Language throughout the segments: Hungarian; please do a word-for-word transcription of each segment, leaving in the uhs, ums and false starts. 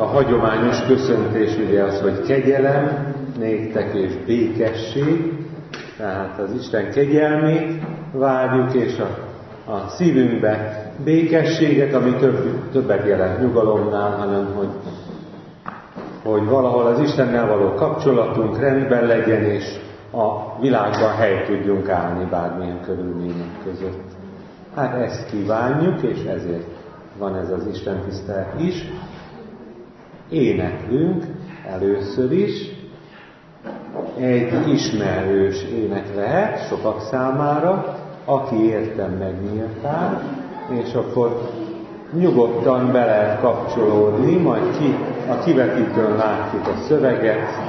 A hagyományos köszöntés ugye az, hogy kegyelem néktek és békesség, tehát az Isten kegyelmét várjuk, és a, a szívünkbe békességet, ami több, többet jelent nyugalomnál, hanem hogy, hogy valahol az Istennel való kapcsolatunk rendben legyen, és a világban helyt tudjunk állni bármilyen körülmények között. Hát ezt kívánjuk, és ezért van ez az Isten tisztelet is. Éneklünk először is. Egy ismerős ének lehet sokak számára, aki értem megnyíltál, és akkor nyugodtan be lehet kapcsolódni, majd ki, a kivetítőn látjuk a szöveget.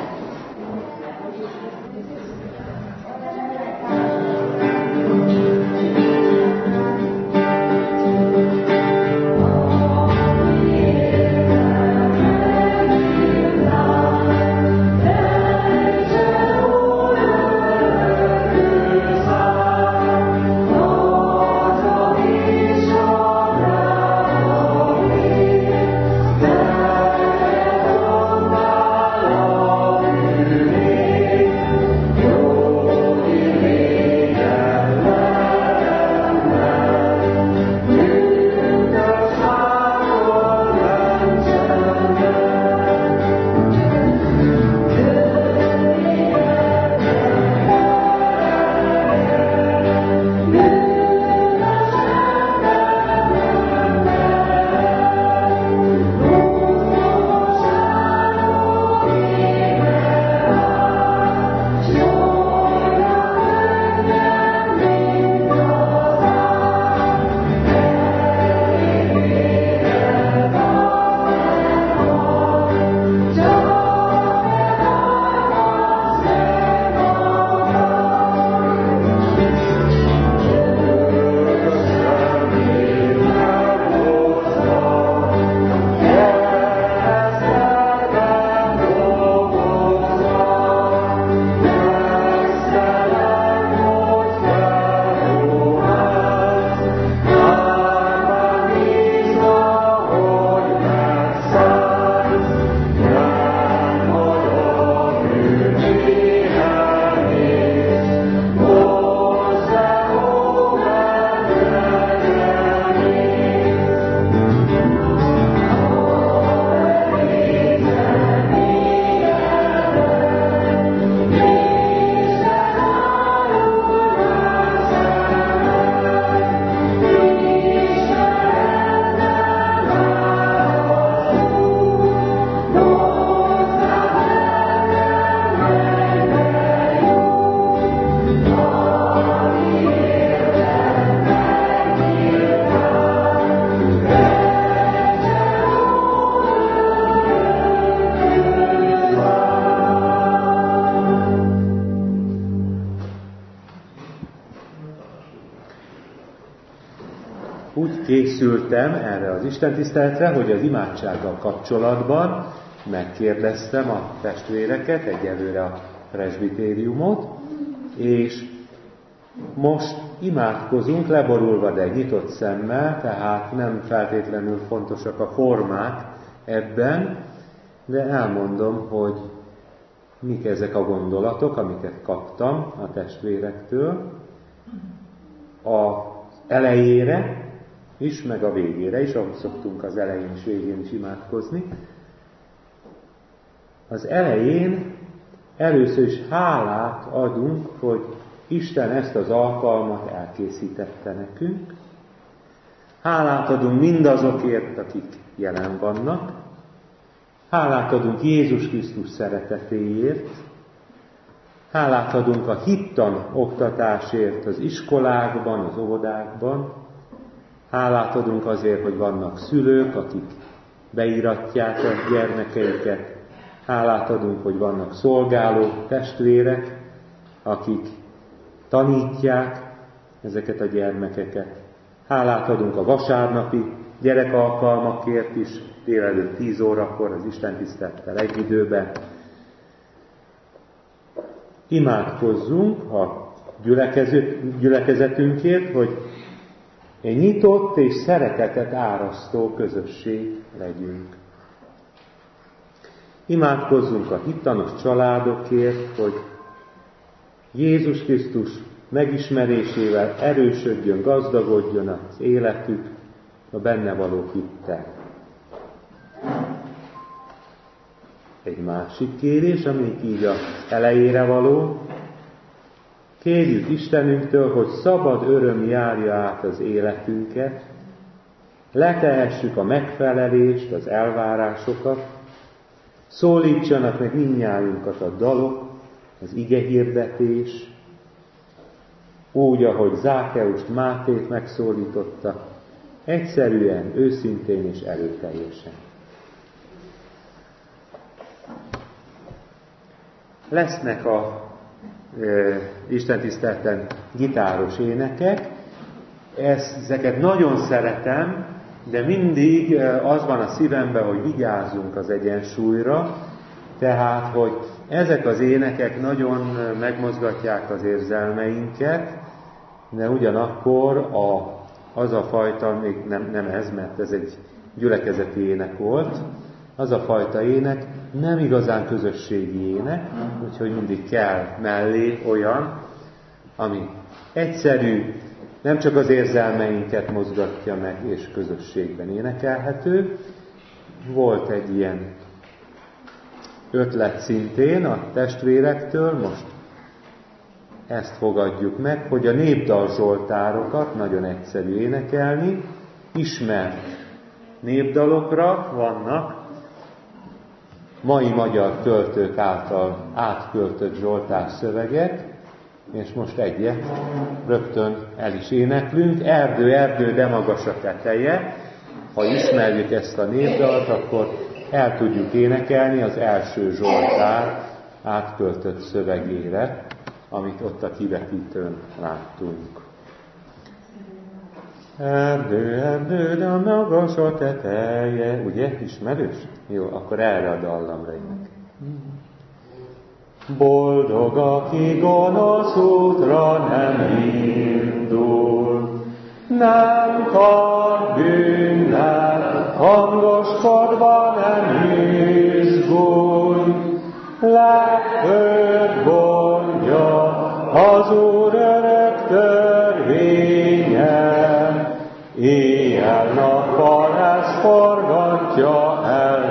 Készültem erre az istentiszteletre, hogy az imádsággal kapcsolatban megkérdeztem a testvéreket, egyelőre a presbitériumot, és most imádkozunk leborulva, de nyitott szemmel, tehát nem feltétlenül fontosak a formák ebben, de elmondom, hogy mik ezek a gondolatok, amiket kaptam a testvérektől az elejére is, meg a végére is, ahogy szoktunk az elején és végén is imádkozni. Az elején először is hálát adunk, hogy Isten ezt az alkalmat elkészítette nekünk. Hálát adunk mindazokért, akik jelen vannak. Hálát adunk Jézus Krisztus szeretetéért. Hálát adunk a hittan oktatásért az iskolákban, az óvodákban. Hálát adunk azért, hogy vannak szülők, akik beíratják a gyermekeiket. Hálát adunk, hogy vannak szolgáló testvérek, akik tanítják ezeket a gyermekeket. Hálát adunk a vasárnapi gyerekalkalmakért is, délelőtt tíz órakor az istentisztelettel egy időben. Imádkozzunk a gyülekezetünkért, hogy egy nyitott és szeretetet árasztó közösség legyünk. Imádkozzunk a hittanos családokért, hogy Jézus Krisztus megismerésével erősödjön, gazdagodjon az életük, a benne való hittel. Egy másik kérés, ami így az elejére való, kérjük Istenünktől, hogy szabad öröm járja át az életünket, letehessük a megfelelést, az elvárásokat, szólítsanak meg mindnyájunkat a dalok, az igehirdetés, úgy, ahogy Zákeust, Mátét megszólította, egyszerűen, őszintén és erőteljesen. Lesznek a e, istentiszteleten gitáros énekek, ezeket nagyon szeretem, de mindig az van a szívemben, hogy vigyázzunk az egyensúlyra, tehát, hogy ezek az énekek nagyon megmozgatják az érzelmeinket, de ugyanakkor a, az a fajta, még nem, nem ez, mert ez egy gyülekezeti ének volt, az a fajta ének nem igazán közösségi ének, úgyhogy mindig kell mellé olyan, ami egyszerű, nem csak az érzelmeinket mozgatja meg, és közösségben énekelhető. Volt egy ilyen ötlet szintén a testvérektől, most ezt fogadjuk meg, hogy a népdal zsoltárokat nagyon egyszerű énekelni, ismert népdalokra vannak mai magyar költők által átköltött zsoltár szövegek, és most egyet rögtön el is éneklünk. Erdő, erdő, de magas a teteje. Ha ismerjük ezt a népdalt, akkor el tudjuk énekelni az első zsoltár átköltött szövegére, amit ott a kivetítőn láttunk. Erdő, erdő, de magas a teteje. Ugye? Ismerős? Jó, akkor erre a dallamra énekel. Boldog, aki gonosz útra nem indul, nem tart bűnnel, hangoskodva nem izgul, legfőbb gondja az Úr örök törvénye, éjjel-nappal ezt forgatja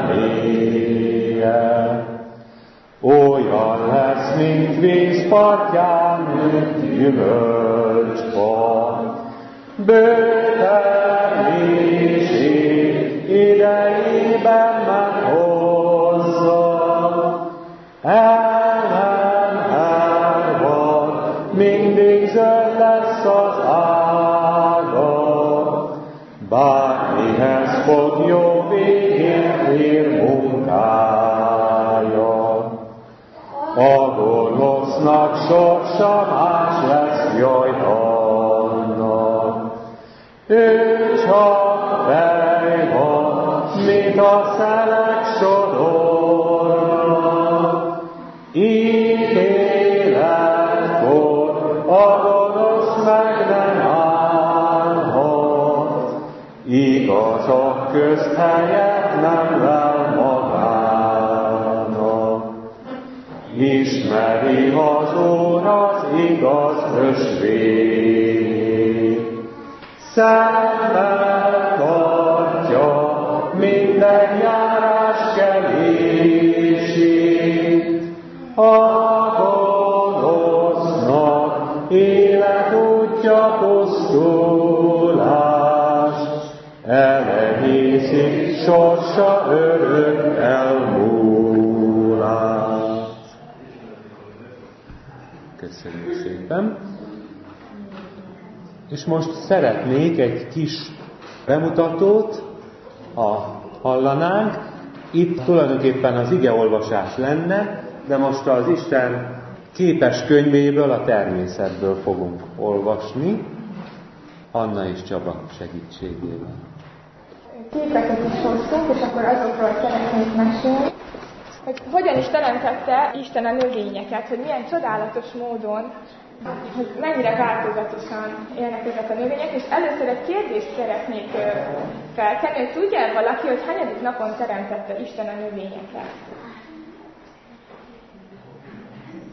elméje. Olyan lesz, mint víz partján nőtt gyümölcspart, bőtermését idejében meghozza, ellenárvad mindig zöld lesz az ága, bármihez fog jó végén ér munkája. A gonosznak sorsa más lesz, jaj annak. Ő csak fej van, mint a szelek sodornak. Ítéletkor a gonosz meg nem állhat, igazak közt helyet nem lel magának. Ismeri az Úr az igaz ösvényét, szemmel tartja minden járás kelését. A gonosznak életútja pusztulás, elehészik sorsa örök elmúlás. Köszönjük szépen! És most szeretnék egy kis bemutatót, ha hallanánk. Itt tulajdonképpen az igeolvasás lenne, de most az Isten képes könyvéből, a természetből fogunk olvasni, Anna és Csaba segítségével. Képeket is hoztunk, és akkor azokról szeretnék mesélni, hogy hogyan is teremtette Isten a növényeket, hogy milyen csodálatos módon, hogy mennyire változatosan élnek ezek a növények, és először egy kérdést szeretnék feltenni, hogy tudja valaki, hogy hanyadik napon teremtette Isten a növényeket?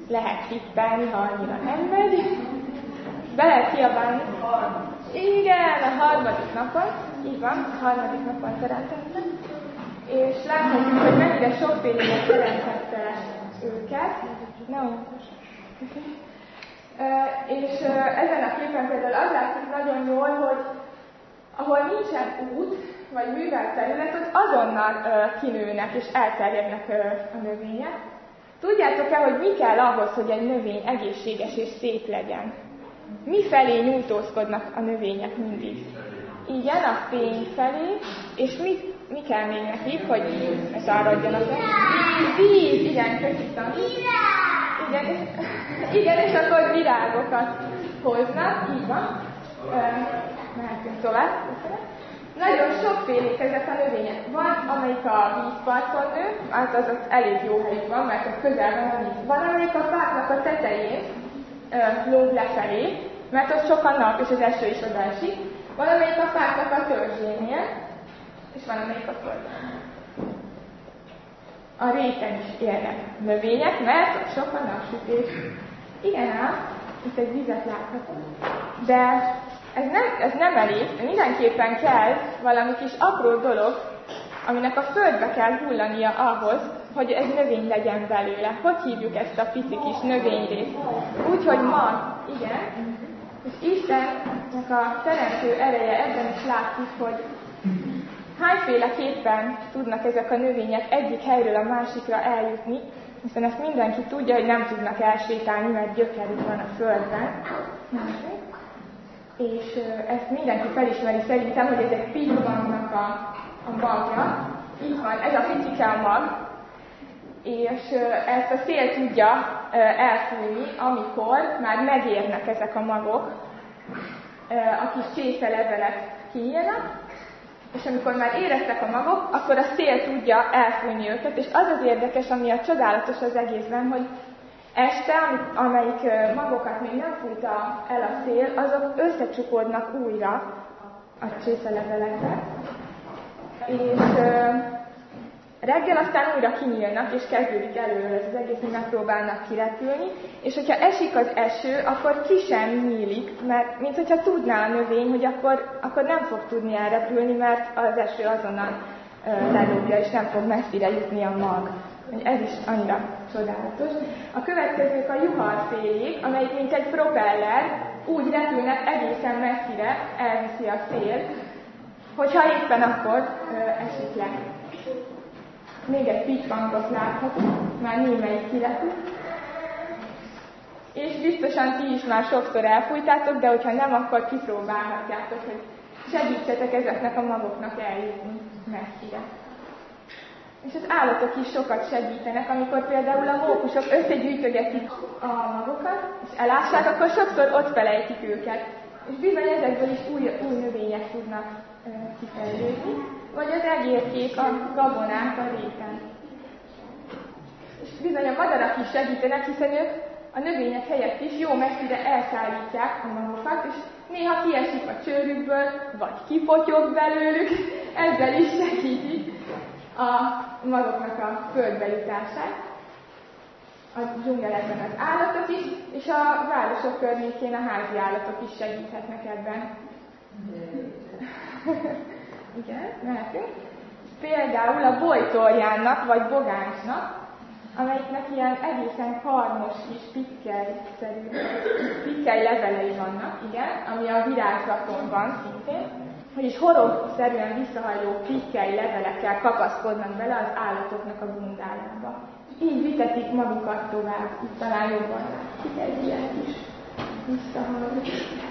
lehet tippelni, ha annyira nem megy. Be lehet kiabálni. Igen, a harmadik napon, így van, a harmadik napon teremtette. És láthatjuk, hogy mennyire sokfélének teremtette őket. Ne olyan okay. uh, És uh, ezen a képen például az látszik nagyon jól, hogy ahol nincsen út, vagy művelt terület, ott azonnal uh, kinőnek és elterjednek uh, a növények. Tudjátok-e, hogy mi kell ahhoz, hogy egy növény egészséges és szép legyen? Mi felé nyújtózkodnak a növények mindig? Igen, a fény felé, és mi, mi kell még nekik, hogy száradjanak? Víz, igen, köszönöm. Igen, igen, és akkor virágokat hoznak, így van. Mehetünk tovább. Nagyon sokfélék ezek a növények. Van, amelyik a vízparton nő, hát az ott elég jó helyük van, mert ott közel van a víz. Van, amelyik a fáknak a tetején lóg lefelé, mert ott sok a nap, és az eső is oda esik. Van, amelyik a fáknak a törzsénél, és van, amelyik a földön. A réten is élnek növények, mert ott sok a napsütés. Igen ám, itt egy vizet láthatunk. De ez nem, ez nem elég, mindenképpen kell valami kis apró dolog, aminek a földbe kell hullania ahhoz, hogy egy növény legyen belőle. Hogy hívjuk ezt a pici kis növényrészt? Úgyhogy mag, igen. És Istennek a teremtő ereje ebben is látszik, hogy hányféleképpen tudnak ezek a növények egyik helyről a másikra eljutni, hiszen ezt mindenki tudja, hogy nem tudnak elsétálni, mert gyökerük van a földben. És ezt mindenki felismeri szerintem, hogy ez egy pillangnak a, a magja. Így van, ez a picike a mag, és ezt a szél tudja elfújni, amikor már megérnek ezek a magok, a kis csészelevelek kinyílnak, és amikor már éreztek a magok, akkor a szél tudja elfújni őket, és az az érdekes, ami a csodálatos az egészben, hogy este, amelyik magokat még nem fújta el a szél, azok összecsukódnak újra a csészelevelekbe, és reggel aztán újra kinyílnak, és kezdődik előről ez az egész, hogy megpróbálnak kirepülni, és hogyha esik az eső, akkor ki sem nyílik, mert mint hogyha tudná a növény, hogy akkor, akkor nem fog tudni elrepülni, mert az eső azonnal uh, ledobja, és nem fog messzire jutni a mag. Ez is annyira csodálatos. A következők a juharfélék, amelyik mint egy propeller úgy repülnek egészen messzire, elviszi a szél, hogyha éppen akkor uh, esik le. Még egy pitvangot láthatunk, már némelyik kirepül. És biztosan ti is már sokszor elfújtátok, de hogyha nem, akkor kipróbálhatjátok, hogy segítsetek ezeknek a magoknak eljutni messzire. És az állatok is sokat segítenek, amikor például a mókusok összegyűjtögetik a magokat, és elássák, akkor sokszor ott felejtik őket. És bizony ezekből is új, új növények tudnak e, kifejlődni, vagy az egérkék, a gabonák a réten. És bizony a madarak is segítenek, hiszen ők a növények helyett is jó messzire elszállítják a magokat, és néha kiesik a csőrükből, vagy kipotyog belőlük, ezzel is segítik a magoknak a földbe jutását. A dzsungelekben az állatok is, és a városok környékén a házi állatok is segíthetnek ebben. Igen, mehetünk. Például a bojtorjánnak, vagy bogáncsnak, amelyiknek ilyen egészen karmos kis pikkely-szerű, pikkely levelei vannak, igen, ami a virágzaton van szintén, vagyis horogszerűen visszahajló pikkely levelekkel kapaszkodnak bele az állatoknak a bundájába. Így vitetik magukat tovább, itt talán jobban látszik egy ilyen kis visszahajló.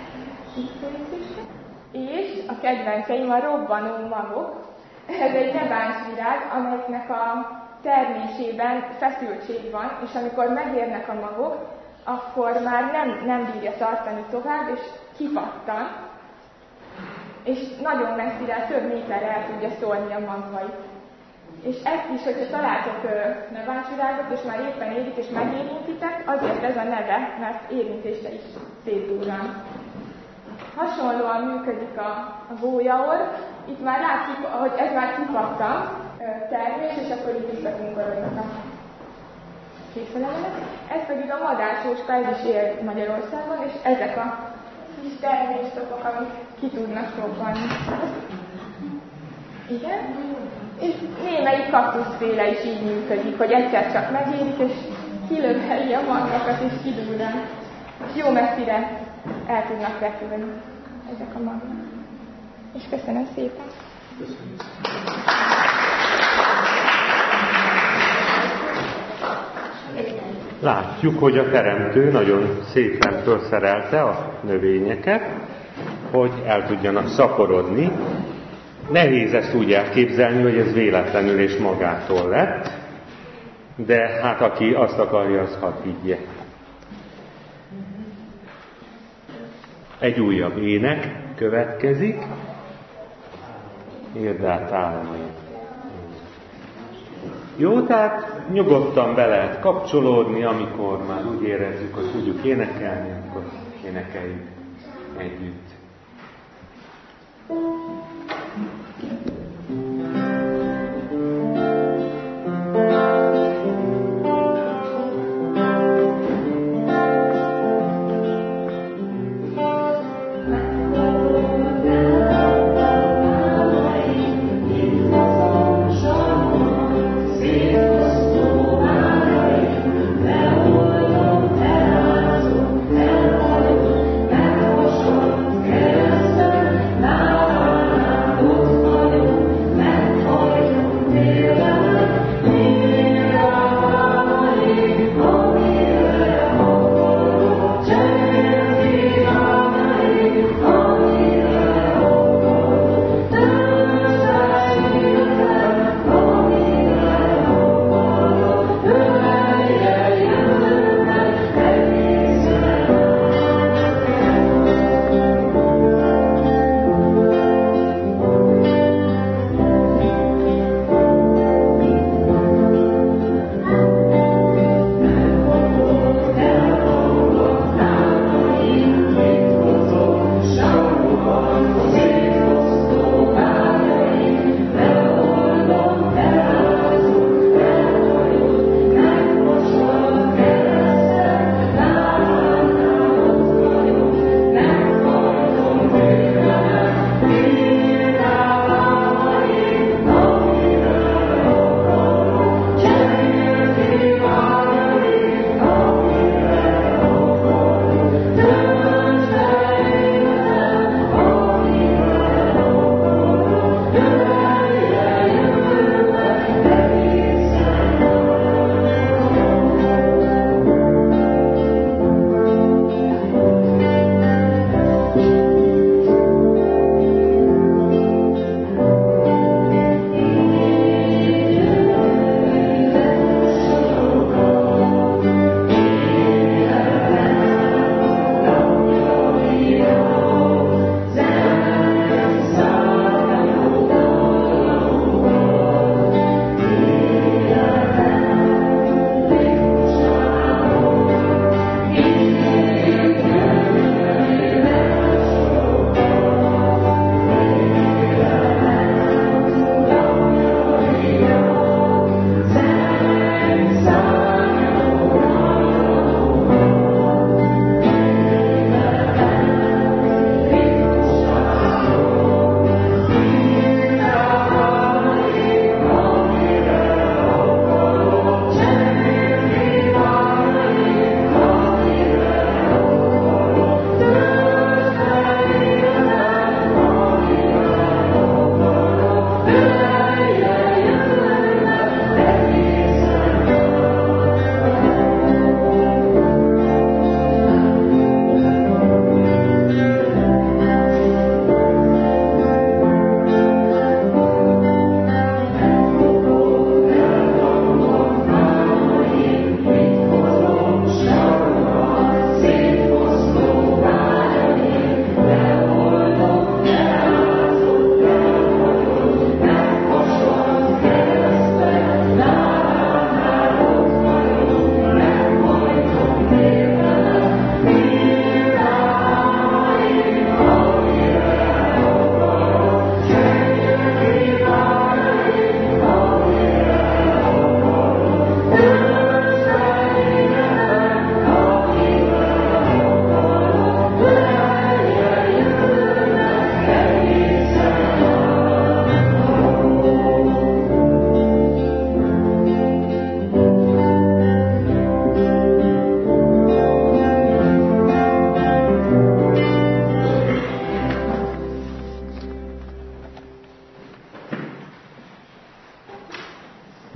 És a kedvenceim a robbanó magok. Ez egy nebáncsvirág, amelyiknek a termésében feszültség van, és amikor megérnek a magok, akkor már nem, nem bírja tartani tovább, és kipattan, és nagyon messzire, több méterre el tudja szórni a magvait. És ezt is, hogyha találtok nebáncsvirágot, és már éppen érik, és megérintitek, azért ez a neve, mert érintése is szétdurran. Hasonlóan működik a, a gólyaorr. Itt már látszik, hogy ez már kipattan termés, és akkor így visszakunkorodnak a készelevelet. Ez pedig a madársóska, ez is él Magyarországon, és ezek a kis terméstopok, amik ki tudnak robbanni. Igen. És némelyik kaktuszféle is így működik, hogy egyszer csak megérik, és kilöveli a magvakat, és kidúrál. És jó messzire el tudnak repülni ezek a magvak. És köszönöm szépen! Köszönöm. Látjuk, hogy a teremtő nagyon szépen felszerelte a növényeket, hogy el tudjanak szaporodni. Nehéz ezt úgy elképzelni, hogy ez véletlenül és magától lett, de hát aki azt akarja, az hadd higgye. Egy újabb ének következik. Írd át álmai. Jó, tehát nyugodtan be lehet kapcsolódni, amikor már úgy érezzük, hogy tudjuk énekelni, akkor énekeljük együtt. Yeah.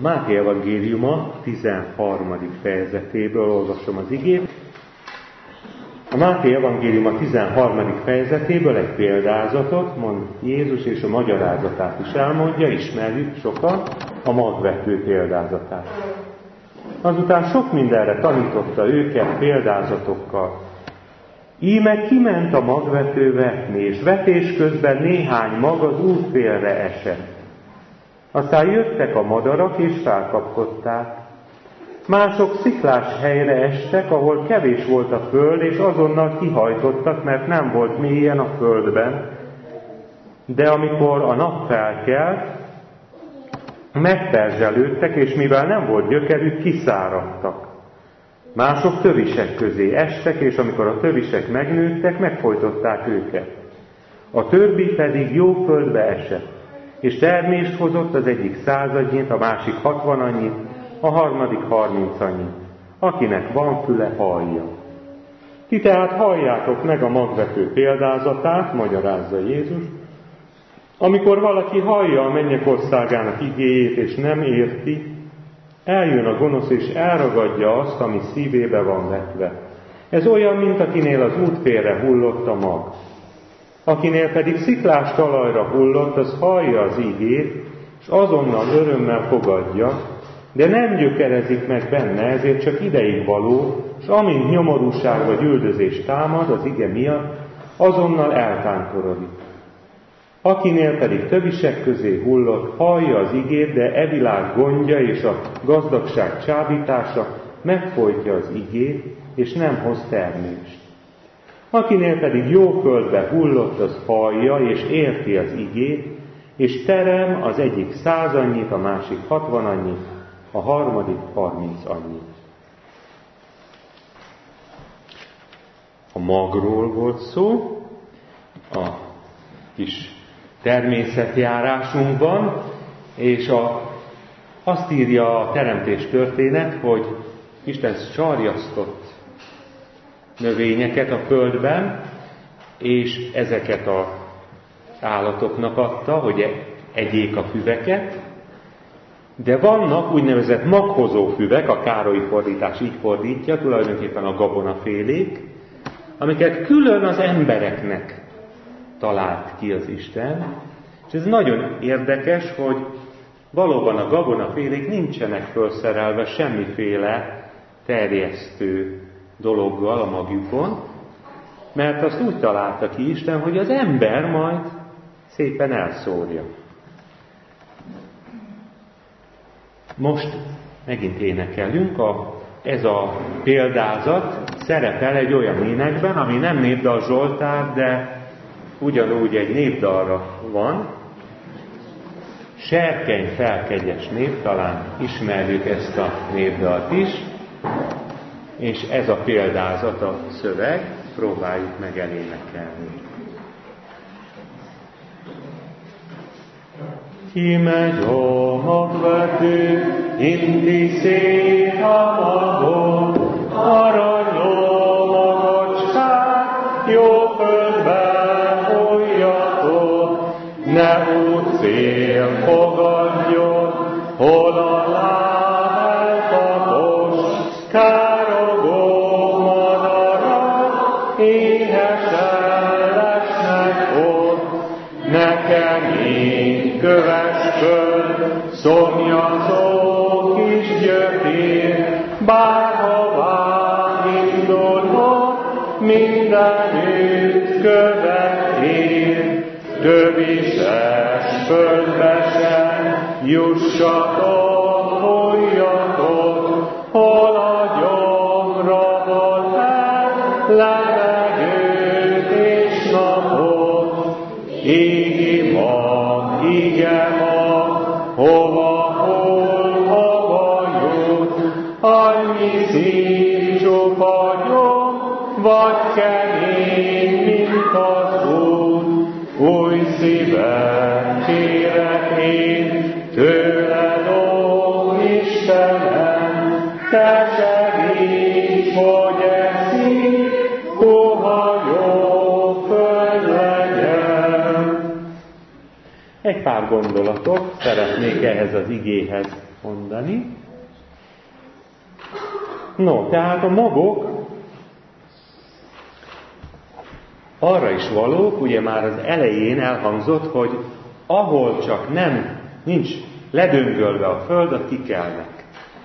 Máté evangéliuma tizenharmadik fejezetéből olvasom az igét. A Máté evangéliuma tizenharmadik fejezetéből egy példázatot mond Jézus, és a magyarázatát is elmondja, ismerjük sokan, a magvető példázatát. Azután sok mindenre tanította őket példázatokkal. Íme kiment a magvető vetni, és vetés közben néhány mag az útfélre esett. Aztán jöttek a madarak, és felkapkodták. Mások sziklás helyre estek, ahol kevés volt a föld, és azonnal kihajtottak, mert nem volt mélyen a földben. De amikor a nap felkelt, megperzselődtek, és mivel nem volt gyökerük, kiszáradtak. Mások tövisek közé estek, és amikor a tövisek megnőttek, megfojtották őket. A többi pedig jó földbe esett, és termést hozott, az egyik századnyit, a másik hatvanannyit, a harmadik harmincannyit. Akinek van füle, hallja. Ti tehát halljátok meg a magvető példázatát, magyarázza Jézus. Amikor valaki hallja a mennyek országának igéjét, és nem érti, eljön a gonosz, és elragadja azt, ami szívébe van vetve. Ez olyan, mint akinél az útfélre hullott a mag. Akinél pedig sziklás talajra hullott, az hallja az igét, és azonnal örömmel fogadja, de nem gyökerezik meg benne, ezért csak ideig való, és amint nyomorúság vagy üldözés támad az ige miatt, azonnal eltántorodik. Akinél pedig tövisek közé hullott, hallja az igét, de e világ gondja és a gazdagság csábítása megfojtja az igét, és nem hoz termést. Akinél pedig jó földbe hullott, az hallja, és érti az igét, és terem az egyik százannyit, a másik hatvanannyit, a harmadik harminc annyit. A magról volt szó, a kis természetjárásunkban, és a, azt írja a teremtés történet, hogy Isten sarjasztott növényeket a földben, és ezeket az állatoknak adta, hogy egyék a füveket, de vannak úgynevezett maghozó füvek, a Károlyi fordítás így fordítja, tulajdonképpen a gabonafélék, amiket külön az embereknek talált ki az Isten, és ez nagyon érdekes, hogy valóban a gabonafélék nincsenek felszerelve semmiféle terjesztő dologgal a magjukon, mert azt úgy találta ki Isten, hogy az ember majd szépen elszórja. Most megint énekelünk, a, ez a példázat szerepel egy olyan énekben, ami nem népdal Zsoltár, de ugyanúgy egy népdalra van. Serkeny felkegyes nép, talán ismerjük ezt a népdalt is, és ez a példázat a szöveg, próbáljuk meg elénekelni. Kimegy a magvető, inti szét a magot, aranyó magacskát, jó földben folyjatok, ne úgy szél fogadjon, hol a láb elkapos, károgó madarak, éhesen lesnek ott, nekem így köves föld, szomjazó kis gyökér, bárhová indulok, mindenütt követ ér, tövises földbe sem jussatok, folyjatok, hol a gyomra volt el, levegőt és napot, égi mag, ige mag, hova, hol, hova jut, annyi szív csupagyom, vagy kemény, mint az út, új szívet kérek én, tőled, ó Istenem, te segíts, hogy ez szív, puha jó föld legyen. Egy pár gondolatot szeretnék ehhez az igéhez mondani. No, tehát a magok arra is valók, ugye már az elején elhangzott, hogy ahol csak nem, nincs ledöngölve a föld, ott kikelnek.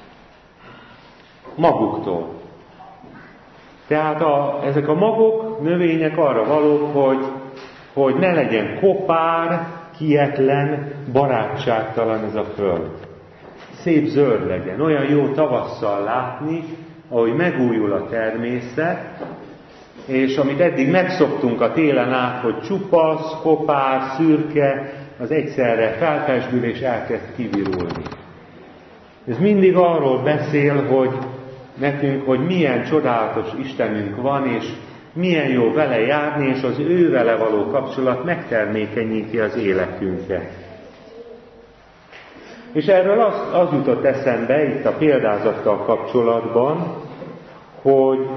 Maguktól. Tehát a, ezek a magok, növények arra valók, hogy, hogy ne legyen kopár, kietlen, barátságtalan ez a föld. Szép zöld legyen, olyan jó tavasszal látni, ahogy megújul a természet, és amit eddig megszoktunk a télen át, hogy csupasz, kopár, szürke, az egyszerre felfesdül és elkezd kivirulni. Ez mindig arról beszél, hogy nekünk, hogy milyen csodálatos Istenünk van, és milyen jó vele járni, és az ő vele való kapcsolat megtermékenyíti az életünket. És erről az, az jutott eszembe itt a példázattal kapcsolatban, hogy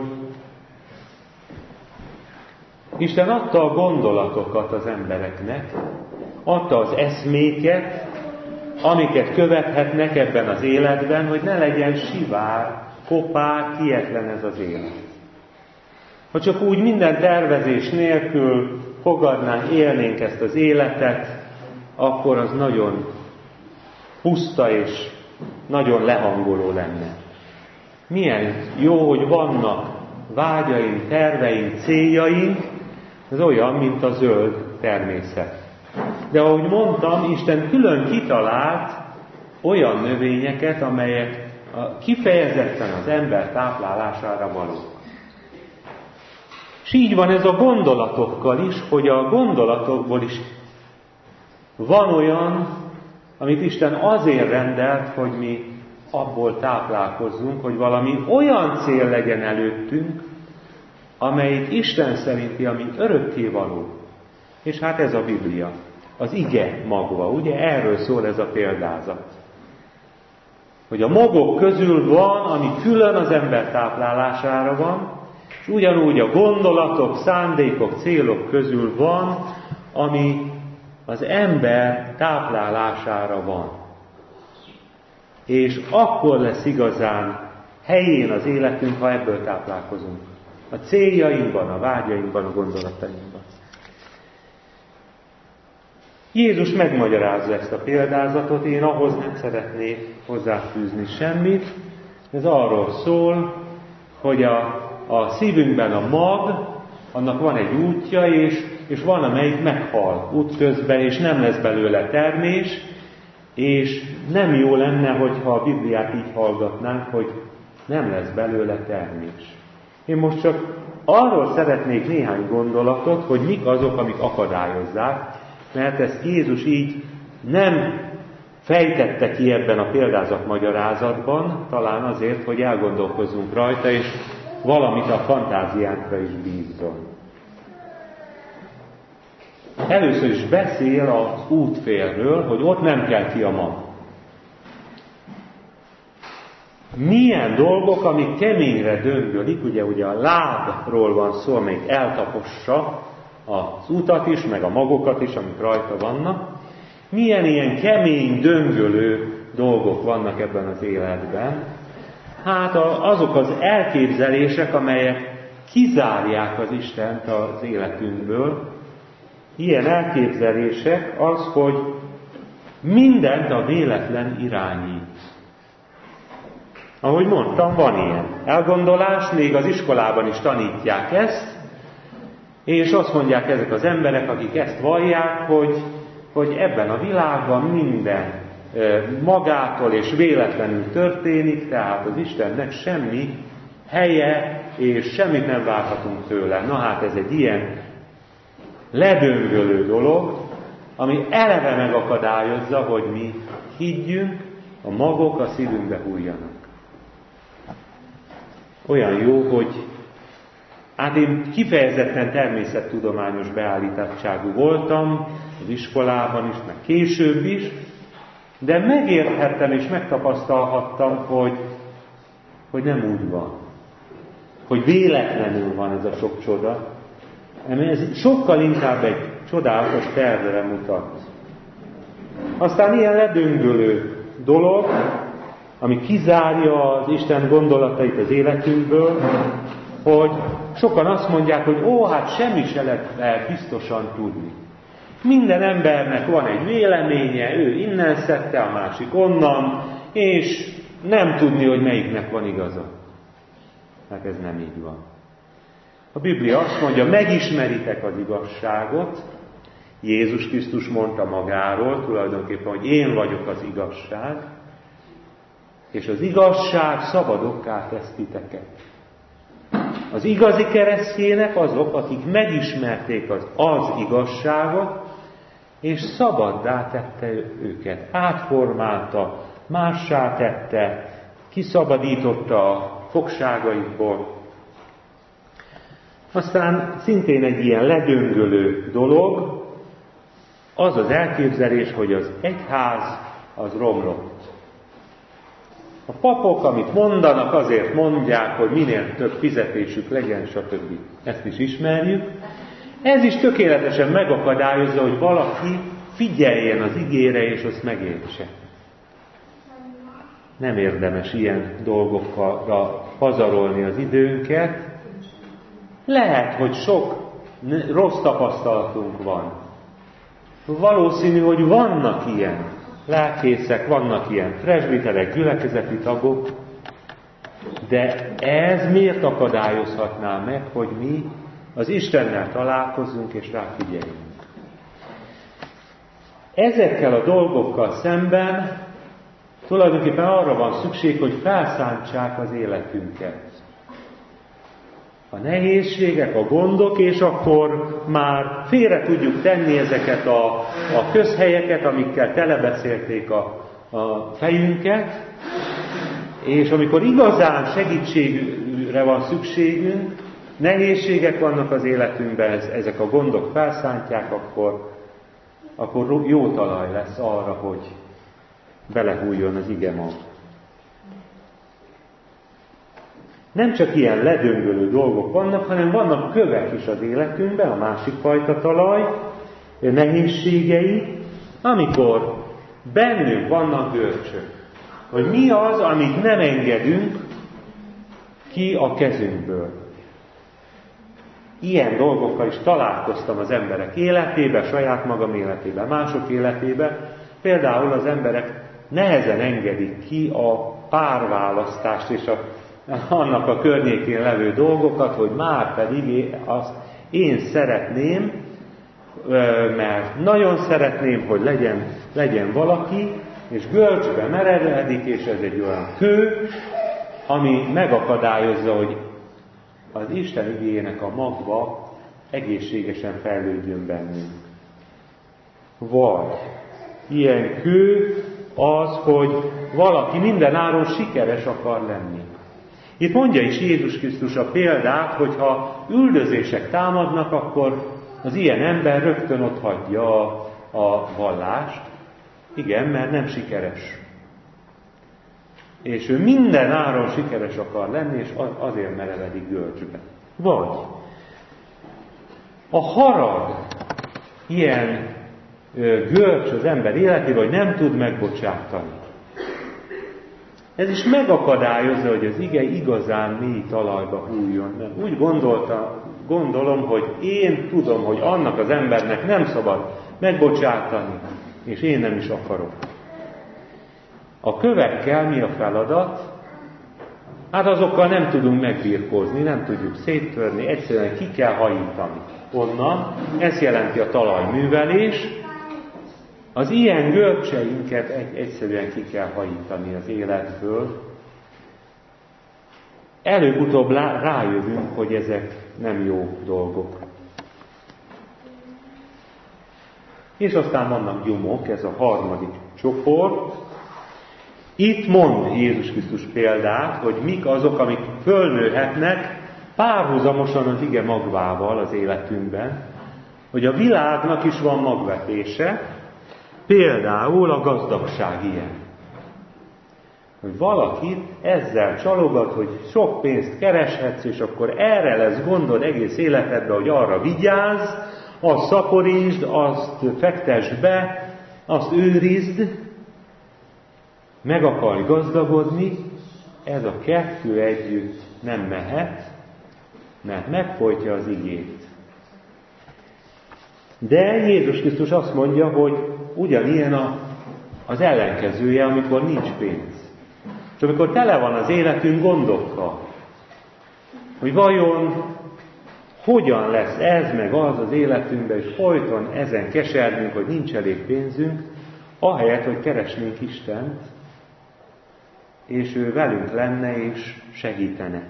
Isten adta a gondolatokat az embereknek, adta az eszméket, amiket követhetnek ebben az életben, hogy ne legyen sivár, kopár, kietlen ez az élet. Ha csak úgy minden tervezés nélkül fogadnánk, élnénk ezt az életet, akkor az nagyon puszta és nagyon lehangoló lenne. Milyen jó, hogy vannak vágyaink, terveink, céljaink, ez olyan, mint a zöld természet. De ahogy mondtam, Isten külön kitalált olyan növényeket, amelyek kifejezetten az ember táplálására valók. És így van ez a gondolatokkal is, hogy a gondolatokból is van olyan, amit Isten azért rendelt, hogy mi abból táplálkozzunk, hogy valami olyan cél legyen előttünk, amelyik Isten szerinti, ami örökkévaló. És hát ez a Biblia, az ige magva, ugye erről szól ez a példázat. Hogy a magok közül van, ami külön az ember táplálására van, és ugyanúgy a gondolatok, szándékok, célok közül van, ami az ember táplálására van. És akkor lesz igazán helyén az életünk, ha ebből táplálkozunk. A céljainkban, a vágyainkban, a gondolatainkban. Jézus megmagyarázza ezt a példázatot, én ahhoz nem szeretnék hozzáfűzni semmit. Ez arról szól, hogy a, a szívünkben a mag, annak van egy útja, és, és van, amelyik meghal útközben, és nem lesz belőle termés, és nem jó lenne, hogyha a Bibliát így hallgatnánk, hogy nem lesz belőle termés. Én most csak arról szeretnék néhány gondolatot, hogy mik azok, amik akadályozzák, mert ezt Jézus így nem fejtette ki ebben a példázat magyarázatban, talán azért, hogy elgondolkozzunk rajta, és valamit a fantáziánkra is bízzon. Először is beszél az útfélről, hogy ott nem kell ki a mag. Milyen dolgok, amik keményre döngölik, ugye, ugye a lábról van szó, amelyik eltapossa az utat is, meg a magokat is, amik rajta vannak. Milyen ilyen kemény, döngölő dolgok vannak ebben az életben? Hát azok az elképzelések, amelyek kizárják az Istent az életünkből. Ilyen elképzelések az, hogy mindent a véletlen irányít. Ahogy mondtam, van ilyen elgondolás, még az iskolában is tanítják ezt, és azt mondják ezek az emberek, akik ezt vallják, hogy, hogy ebben a világban minden magától és véletlenül történik, tehát az Istennek semmi helye, és semmit nem várhatunk tőle. Na hát ez egy ilyen ledöngölő dolog, ami eleve megakadályozza, hogy mi higgyünk, a magok a szívünkbe hújjanak. Olyan jó, hogy hát én kifejezetten természettudományos beállítottságú voltam, az iskolában is, meg később is, de megérthettem és megtapasztalhattam, hogy, hogy nem úgy van. Hogy véletlenül van ez a sok csoda. Ez sokkal inkább egy csodálatos tervre mutat. Aztán ilyen ledöngölő dolog, ami kizárja az Isten gondolatait az életünkből, hogy sokan azt mondják, hogy ó, hát semmi se lehet biztosan tudni. Minden embernek van egy véleménye, ő innen szedte, a másik onnan, és nem tudni, hogy melyiknek van igaza. Hát ez nem így van. A Biblia azt mondja, megismeritek az igazságot. Jézus Krisztus mondta magáról tulajdonképpen, hogy én vagyok az igazság, és az igazság szabadokká tesz titeket. Az igazi keresztjének azok, akik megismerték az, az igazságot, és szabaddá tette őket. Átformálta, mássá tette, kiszabadította a fogságaikból. Aztán szintén egy ilyen ledöngölő dolog, az az elképzelés, hogy az egyház az romlott. A papok, amit mondanak, azért mondják, hogy minél több fizetésük legyen, stb. Ezt is ismerjük. Ez is tökéletesen megakadályozza, hogy valaki figyeljen az igére, és azt megértse. Nem érdemes ilyen dolgokra pazarolni az időnket. Lehet, hogy sok rossz tapasztalatunk van. Valószínű, hogy vannak ilyen lelkészek, vannak ilyen presbiterek, gyülekezeti tagok, de ez miért akadályozhatná meg, hogy mi az Istennel találkozzunk és ráfigyeljünk? Ezekkel a dolgokkal szemben tulajdonképpen arra van szükség, hogy felszántsák az életünket. A nehézségek, a gondok, és akkor már félre tudjuk tenni ezeket a, a közhelyeket, amikkel telebeszélték a, a fejünket, és amikor igazán segítségre van szükségünk, nehézségek vannak az életünkben, ezek a gondok felszántják, akkor, akkor jó talaj lesz arra, hogy belehújjon az ige mag. Nem csak ilyen ledöngölő dolgok vannak, hanem vannak kövek is az életünkben, a másik fajta talaj, nehézségei, amikor bennünk vannak görcsök. Hogy mi az, amit nem engedünk ki a kezünkből. Ilyen dolgokkal is találkoztam az emberek életében, saját magam életében, mások életében. Például az emberek nehezen engedik ki a párválasztást és a annak a környékén levő dolgokat, hogy már pedig azt én szeretném, mert nagyon szeretném, hogy legyen, legyen valaki, és görcsbe merevedik, és ez egy olyan kő, ami megakadályozza, hogy az Isten igéjének a magva egészségesen fejlődjön bennünk. Vagy ilyen kő az, hogy valaki mindenáron sikeres akar lenni. Itt mondja is Jézus Krisztus a példát, hogyha üldözések támadnak, akkor az ilyen ember rögtön ott hagyja a, a vallást. Igen, mert nem sikeres. És ő minden áron sikeres akar lenni, és azért merevedik görcsbe. Vagy a harag ilyen ö, görcs az ember életében, hogy nem tud megbocsátani. Ez is megakadályozza, hogy az ige igazán mély talajba hújjon. Mert úgy gondolta, gondolom, hogy én tudom, hogy annak az embernek nem szabad megbocsátani, és én nem is akarok. A kövekkel mi a feladat? Hát azokkal nem tudunk megbirkózni, nem tudjuk széttörni, egyszerűen ki kell hajítani. Onnan, ez jelenti a talajművelés. Az ilyen görcseinket egy, egyszerűen ki kell hajítani az életből. Előbb-utóbb rájövünk, hogy ezek nem jó dolgok. És aztán vannak gyomok, ez a harmadik csoport. Itt mond Jézus Krisztus példát, hogy mik azok, amik fölnőhetnek párhuzamosan az ige magvával az életünkben, hogy a világnak is van magvetése, például a gazdagság ilyen. Hogy valaki ezzel csalogat, hogy sok pénzt kereshetsz, és akkor erre lesz gondod egész életedben, hogy arra vigyázz, azt szaporítsd, azt fektesd be, azt őrizd, meg akarj gazdagodni, ez a kettő együtt nem mehet, mert megfojtja az igét. De Jézus Krisztus azt mondja, hogy ugyanilyen a, az ellenkezője, amikor nincs pénz. És amikor tele van az életünk gondokkal, hogy vajon hogyan lesz ez meg az az életünkben, és folyton ezen kesergünk, hogy nincs elég pénzünk, ahelyett, hogy keresnénk Istent, és ő velünk lenne és segítene.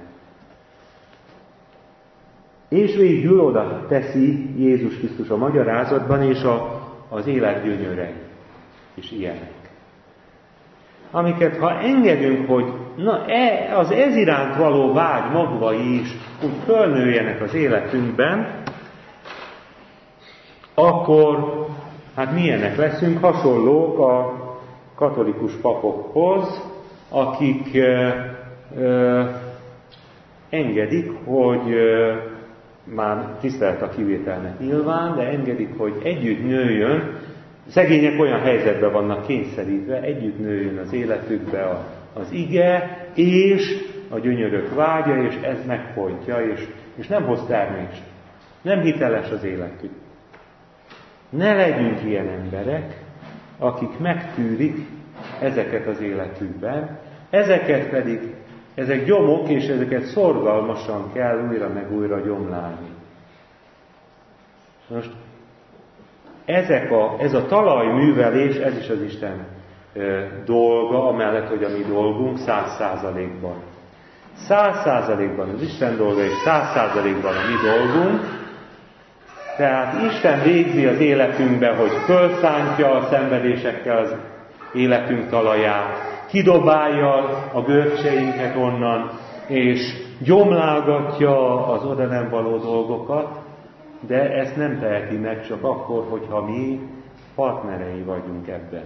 És végül oda teszi Jézus Krisztus a magyarázatban, és a, az élet gyönyörei is ilyenek. Amiket ha engedünk, hogy na, e, az ez iránt való vágy magvai is úgy fölnőjenek az életünkben, akkor hát milyenek leszünk, hasonlók a katolikus papokhoz, akik ö, ö, engedik, hogy ö, már tisztelt a kivételnek nyilván, de engedik, hogy együtt nőjön, szegények olyan helyzetben vannak kényszerítve, együtt nőjön az életükbe az ige, és a gyönyörök vágya, és ez megfojtja, és, és nem hoz termést. Nem hiteles az életük. Ne legyünk ilyen emberek, akik megtűrik ezeket az életükben, ezeket pedig, ezek gyomok, és ezeket szorgalmasan kell újra meg újra gyomlálni. Most ezek a, ez a talajművelés, ez is az Isten e, dolga, amellett, hogy a mi dolgunk száz százalékban. Száz százalékban az Isten dolga, és száz százalékban a mi dolgunk. Tehát Isten végzi az életünkbe, hogy fölszántja a szenvedésekkel az életünk talaját, kidobálja a görcseinket onnan, és gyomlálgatja az oda nem való dolgokat, de ezt nem teheti meg csak akkor, hogyha mi partnerei vagyunk ebben.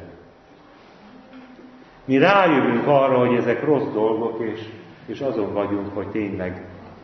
Mi rájövünk arra, hogy ezek rossz dolgok, és, és azon vagyunk, hogy tényleg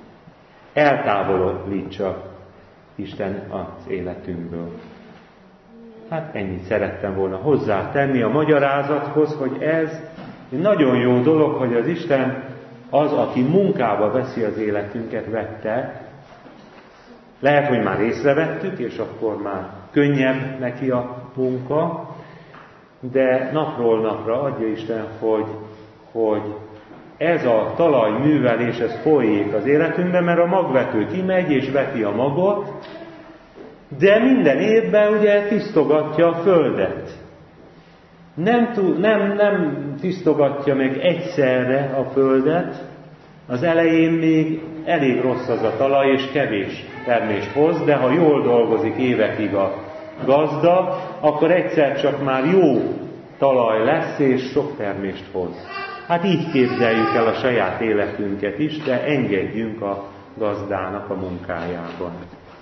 eltávolítsa Isten az életünkből. Hát ennyit szerettem volna hozzátenni a magyarázathoz, hogy ez egy nagyon jó dolog, hogy az Isten az, aki munkába veszi az életünket, vette. Lehet, hogy már észrevettük, és akkor már könnyebb neki a munka, de napról napra adja Isten, hogy, hogy ez a talajművelés, ez folyik az életünkben, mert a magvető kimegy és veti a magot, de minden évben ugye tisztogatja a földet. Nem, nem, nem tisztogatja meg egyszerre a földet, az elején még elég rossz az a talaj, és kevés termést hoz, de ha jól dolgozik évekig a gazda, akkor egyszer csak már jó talaj lesz, és sok termést hoz. Hát így képzeljük el a saját életünket is, de engedjünk a gazdának a munkájában.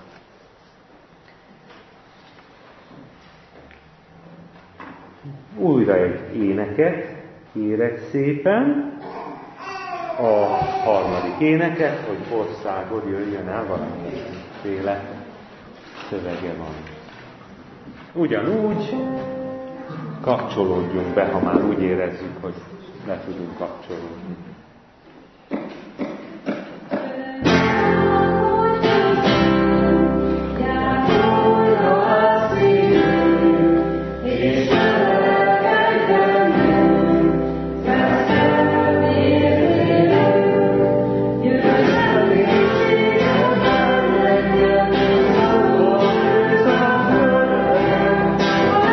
Újra egy éneket kérek szépen, a harmadik éneket, hogy országod jöjjön el, valamiféle szövege van. Ugyanúgy kapcsolódjunk be, ha már úgy érezzük, hogy le tudunk kapcsolódni.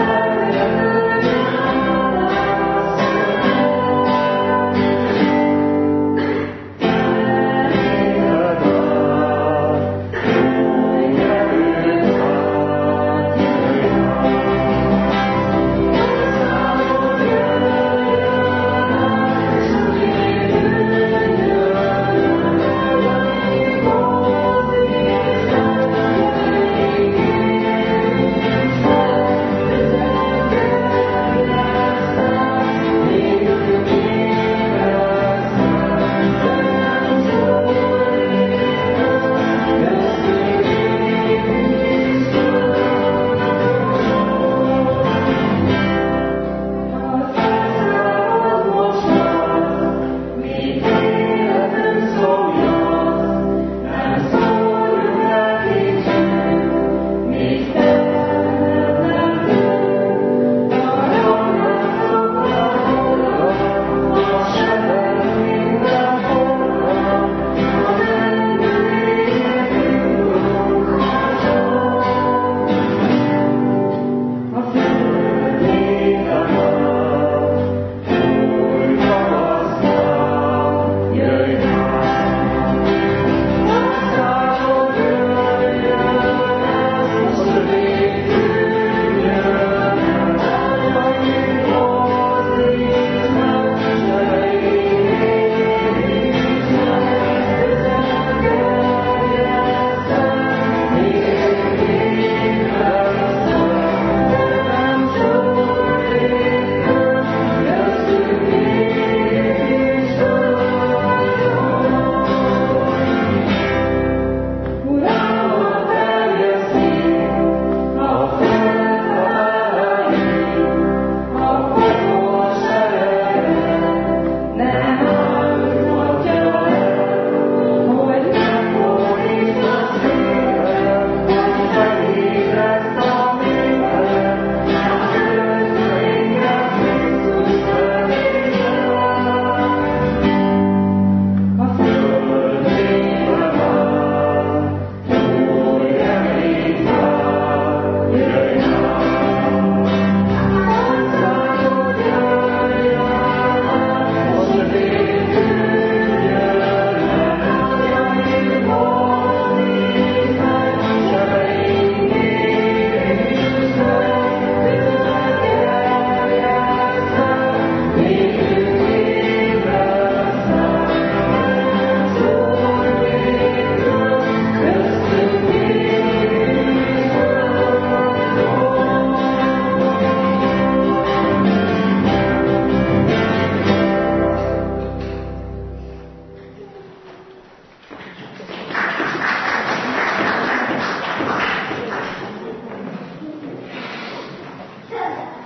Thank you.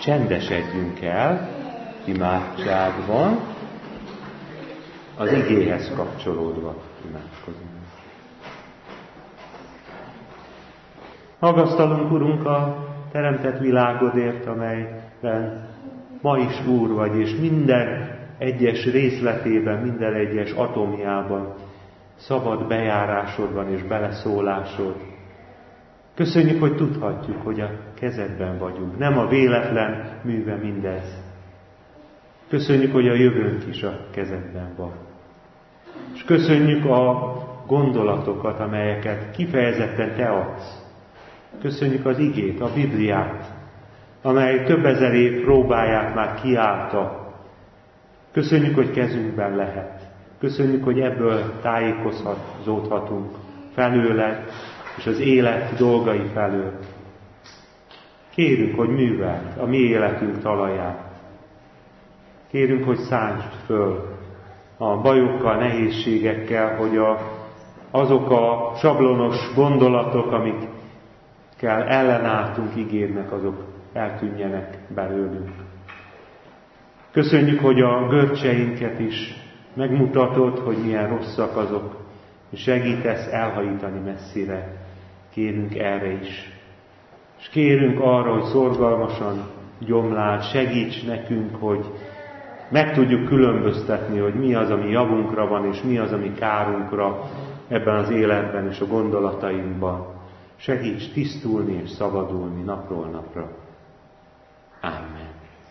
csendesedjünk el imádságban, az igéhez kapcsolódva imádkozunk. Magasztalunk, Urunk, a teremtett világodért, amelyben ma is Úr vagy, és minden egyes részletében, minden egyes atomjában szabad bejárásod van és beleszólásod. Köszönjük, hogy tudhatjuk, hogy a kezedben vagyunk. Nem a véletlen műve mindez. Köszönjük, hogy a jövőnk is a kezedben van. És köszönjük a gondolatokat, amelyeket kifejezetten Te adsz. Köszönjük az igét, a Bibliát, amely több ezer év próbáját már kiállta. Köszönjük, hogy kezünkben lehet. Köszönjük, hogy ebből tájékozódhatunk felőled, és az élet dolgai felől. Kérünk, hogy műveld a mi életünk talaját. Kérünk, hogy szántsd föl a bajokkal, nehézségekkel, hogy a, azok a sablonos gondolatok, amikkel ellenálltunk ígérnek, azok eltűnjenek belőlünk. Köszönjük, hogy a görcseinket is megmutatod, hogy milyen rosszak azok, és segítesz elhajítani messzire. Kérünk erre is. És kérünk arra, hogy szorgalmasan gyomláld, segíts nekünk, hogy meg tudjuk különböztetni, hogy mi az, ami javunkra van, és mi az, ami kárunkra ebben az életben és a gondolatainkban. Segíts tisztulni és szabadulni napról napra. Amen.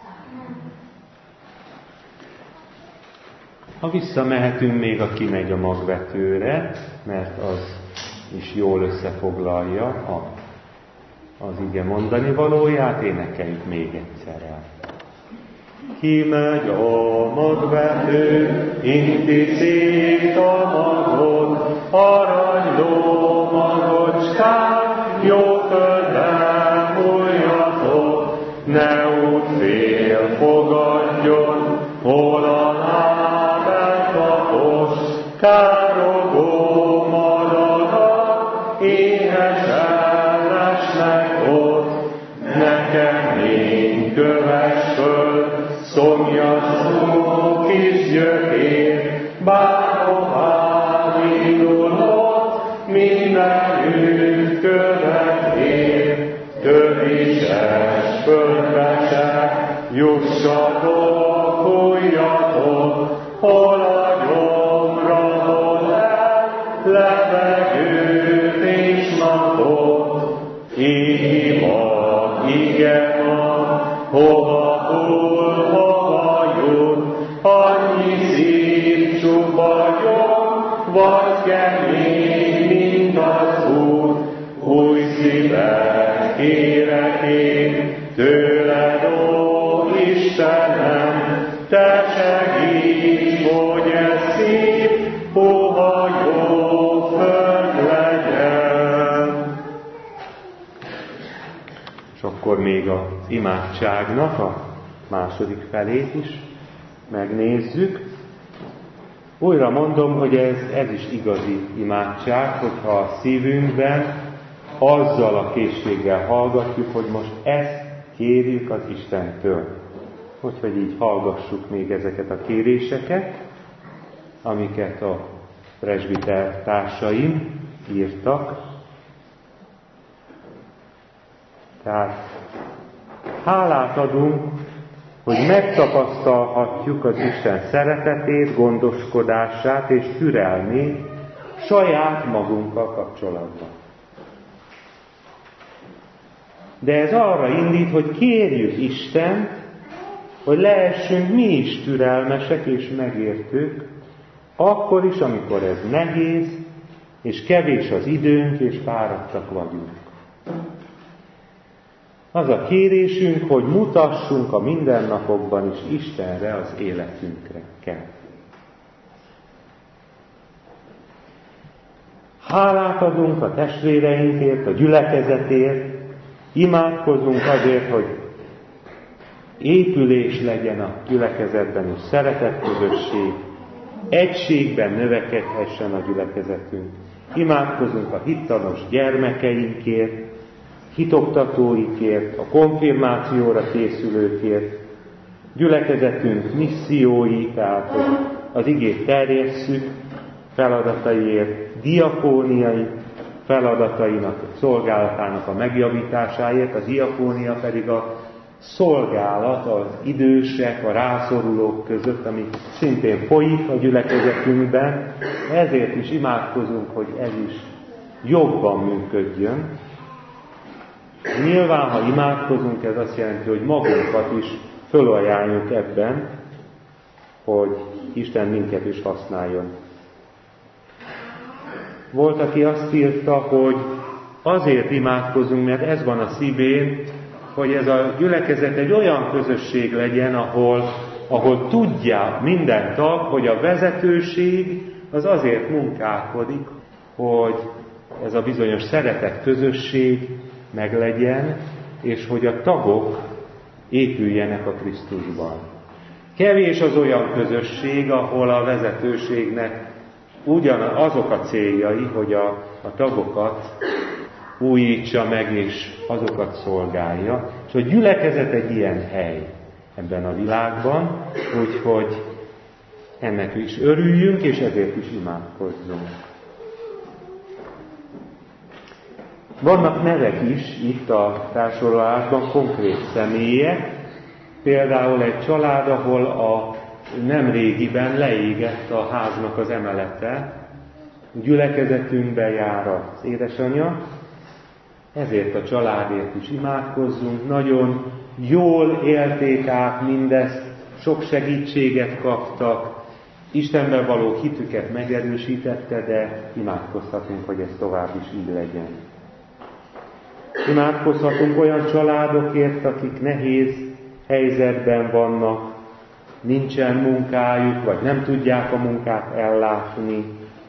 Ha visszamehetünk még, aki megy a magvetőre, mert az is jól összefoglalja a, az ige mondani valóját, énekeljük még egyszer el. Ki megy a magvető, inti szét a magot, aranyló magocskát, jó földben múljatok, ne úgy fél fogadjon, hol a lábát kapos, károgó madarak, éhesen lesnek ott, nekem lény kövess föl, szomjas kis gyökér, bárhová indulott, mindenütt követ ér, tövises földbe se jussatok, fújjatok, hol a gyomra, hol el, levegőt és napot, így van, ige van, hova hull, hova jut, annyi szív csupagyon, vagy kemény, mint az út, új szívet kérek én, tőled, ó Istenem, te segíts, hogy ez szív, hova jó föld legyen. És akkor még az imádságnak a második felét is megnézzük. Újra mondom, hogy ez, ez is igazi imádság, hogyha a szívünkben azzal a készséggel hallgatjuk, hogy most ezt kérjük az Istentől. Úgyhogy így hallgassuk még ezeket a kéréseket, amiket a presbiter társaim írtak. Tehát hálát adunk, hogy megtapasztalhatjuk az Isten szeretetét, gondoskodását és türelmét saját magunkkal kapcsolatban. De ez arra indít, hogy kérjük Istent, hogy lehessünk mi is türelmesek és megértők, akkor is, amikor ez nehéz, és kevés az időnk, és fáradtak vagyunk. Az a kérésünk, hogy mutassunk a mindennapokban is Istenre, az életünkre kell. Hálát adunk a testvéreinkért, a gyülekezetért, imádkozunk azért, hogy épülés legyen a gyülekezetben, és szeretetközösség, egységben növekedhessen a gyülekezetünk. Imádkozunk a hittanos gyermekeinkért, hitoktatóikért, a konfirmációra készülőkért, gyülekezetünk missziói, tehát hogy az igét terjesszük feladataiért, diakóniai feladatainak, szolgálatának a megjavításáért, a diakónia pedig a szolgálat az idősek, a rászorulók között, ami szintén folyik a gyülekezetünkben, ezért is imádkozunk, hogy ez is jobban működjön. Nyilván, ha imádkozunk, ez azt jelenti, hogy magunkat is fölajánljuk ebben, hogy Isten minket is használjon. Volt, aki azt írta, hogy azért imádkozunk, mert ez van a szívén, hogy ez a gyülekezet egy olyan közösség legyen, ahol, ahol tudja minden tag, hogy a vezetőség az azért munkálkodik, hogy ez a bizonyos szeretett közösség meglegyen, és hogy a tagok épüljenek a Krisztusban. Kevés az olyan közösség, ahol a vezetőségnek ugyanazok a céljai, hogy a, a tagokat újítsa meg, és azokat szolgálja. És a gyülekezet egy ilyen hely ebben a világban, úgyhogy ennek is örüljünk, és ezért is imádkozzunk. Vannak nevek is itt a társulásban, konkrét személyek, például egy család, ahol a nemrégiben leégett a háznak az emelete, gyülekezetünkbe jár az édesanyja, ezért a családért is imádkozzunk. Nagyon jól élték át mindezt, sok segítséget kaptak, Istenben való hitüket megerősítette, de imádkozhatunk, hogy ez tovább is így legyen. Imádkozhatunk olyan családokért, akik nehéz helyzetben vannak, nincsen munkájuk, vagy nem tudják a munkát ellátni,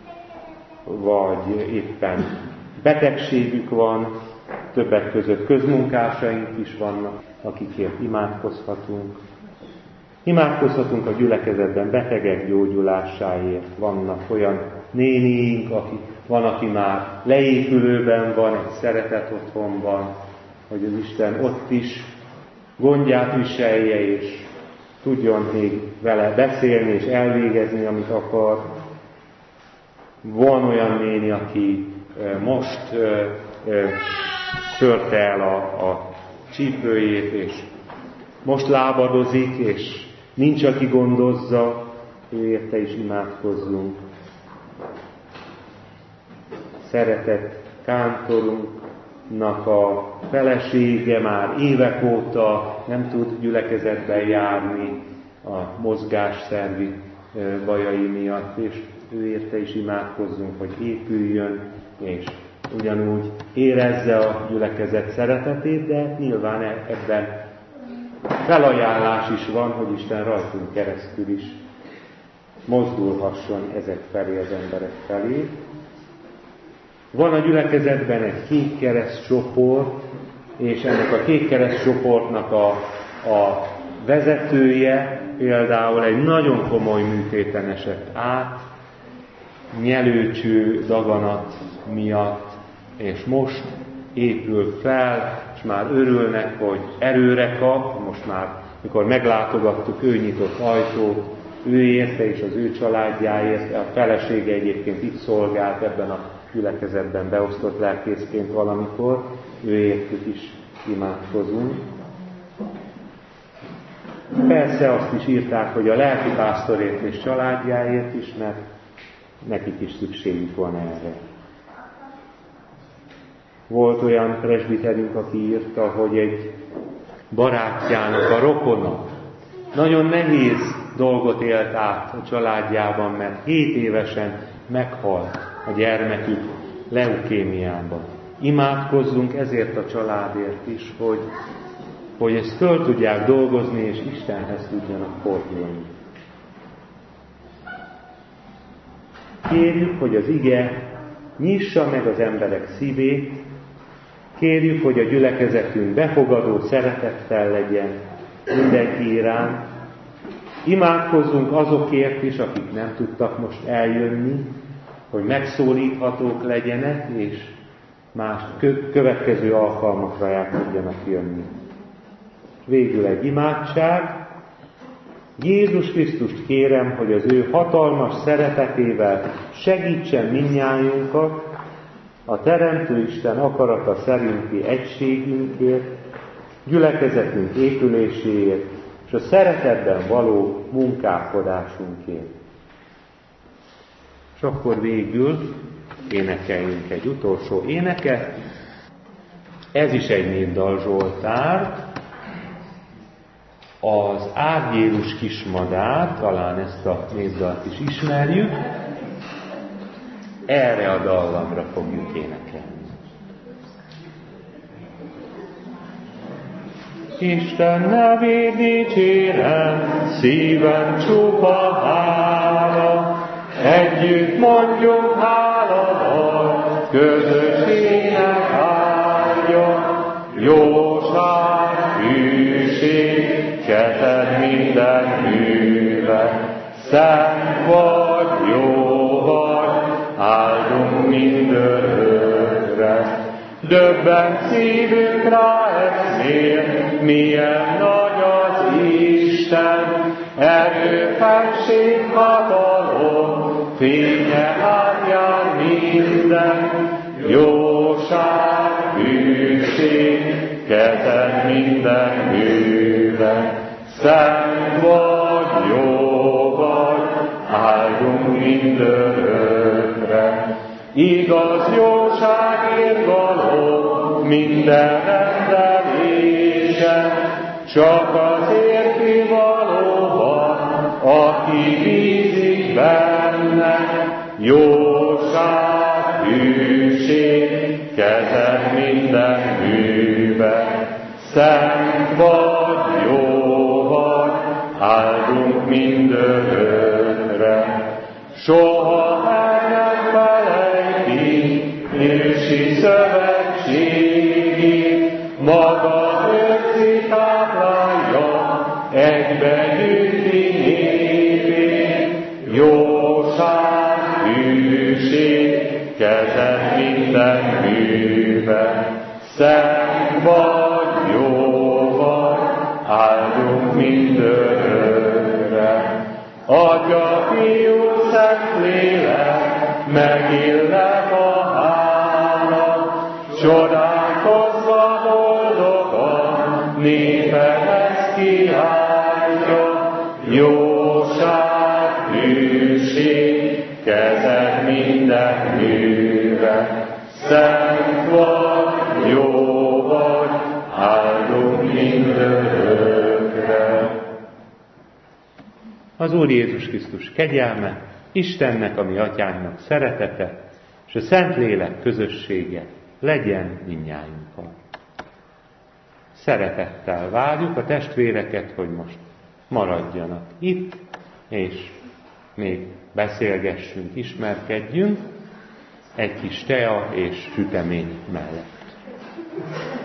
vagy éppen betegségük van, többek között közmunkásaink is vannak, akikért imádkozhatunk. Imádkozhatunk a gyülekezetben betegek gyógyulásáért. Vannak olyan néniink, aki, van, aki már leépülőben van, egy szeretett otthonban, hogy az Isten ott is gondját viselje, és tudjon még vele beszélni és elvégezni, amit akar. Van olyan néni, aki most törte el a, a csípőjét, és most lábadozik, és nincs, aki gondozza, ő érte is imádkozzunk. Szeretett kántorunknak a felesége már évek óta nem tud gyülekezetben járni a mozgásszervi bajai miatt, és ő érte is imádkozzunk, hogy épüljön, és ugyanúgy érezze a gyülekezet szeretetét, de nyilván ebben felajánlás is van, hogy Isten rajtunk keresztül is mozdulhasson ezek felé, az emberek felé. Van a gyülekezetben egy kékkereszt csoport, és ennek a kékkereszt csoportnak a, a vezetője például egy nagyon komoly műtéten esett át, nyelőcső daganat miatt, és most épül fel, és már örülnek, hogy erőre kap. Most már, mikor meglátogattuk, ő nyitott ajtót, ő érte és az ő családjáért, a felesége egyébként itt szolgált ebben a gyülekezetben, beosztott lelkészként valamikor, ő értük is imádkozunk. Persze azt is írták, hogy a lelkipásztorért és családjáért is, mert nekik is szükségük van erre. Volt olyan presbiterünk, aki írta, hogy egy barátjának a rokona nagyon nehéz dolgot élt át a családjában, mert hét évesen meghalt a gyermekük leukémiában. Imádkozzunk ezért a családért is, hogy, hogy ezt föl tudják dolgozni, és Istenhez tudjanak fordulni. Kérjük, hogy az ige nyissa meg az emberek szívét, kérjük, hogy a gyülekezetünk befogadó szeretettel legyen mindenki iránt. Imádkozzunk azokért is, akik nem tudtak most eljönni, hogy megszólíthatók legyenek, és más következő alkalmakra el tudjanak jönni. Végül egy imádság. Jézus Krisztust kérem, hogy az ő hatalmas szeretetével segítsen mindnyájunkat a Teremtő Isten akarata szerinti egységünkért, gyülekezetünk épüléséért és a szeretetben való munkálkodásunkért. És akkor végül énekeljünk egy utolsó éneket. Ez is egy népdal Zsoltár. Az Árgyélus kismadár, talán ezt a népdalt is ismerjük, erre a dallamra fogjuk énekelni. Isten nevét dicsérem, szívem csupa hála, együtt mondjuk háladal, közösségnek áldja, jóság, hűség, keted minden műve, szent vagy, jó vagy, áldunk mindörökre. Döbben szívünk rá eszmél, milyen nagy az Isten, erő, fenség, hatalom, fénye átjár minden, jóság, hűség, kezed minden műve, szent vagy, jó vagy, áldunk mindörökre. Igaz, jóságért való minden rendelése, csak az érti valóban, aki bízik benne, jóság, hűség, kezed minden műve, szent vagy, jó vagy, áldunk mindörökre. Soha el nem felejti ősi szövetségi, maga őrzi táplálja, egybe gyűjti népét, jóság, hűség, kezed minden műve, szent vagy, jó vagy, áldunk mindörökre. Atya, Fiú, Szentlélek, megillet a hála, csodálkozva boldogan, népedhez kiáltja, jóság, hűség, kezed minden műve, szent vagy, jó vagy, áldunk mindörökre. Az Úr Jézus Krisztus kegyelme, Istennek, a mi atyánknak szeretete, és a Szentlélek közössége legyen mindnyájunkkal. Szeretettel várjuk a testvéreket, hogy most maradjanak itt, és még beszélgessünk, ismerkedjünk egy kis tea és sütemény mellett.